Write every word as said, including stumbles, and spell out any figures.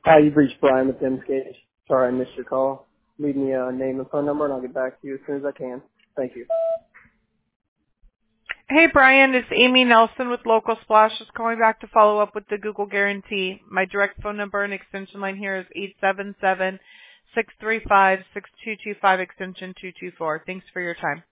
Hi, you've reached Brian with Demsgage. Sorry I missed your call. Leave me a name and phone number, and I'll get back to you as soon as I can. Thank you. Hey Brian, it's Amy Nelson with Local Splash. Just calling back to follow up with the Google Guarantee. My direct phone number and extension line here is eight seven seven, six three five, six two two five, extension two two four. Thanks for your time.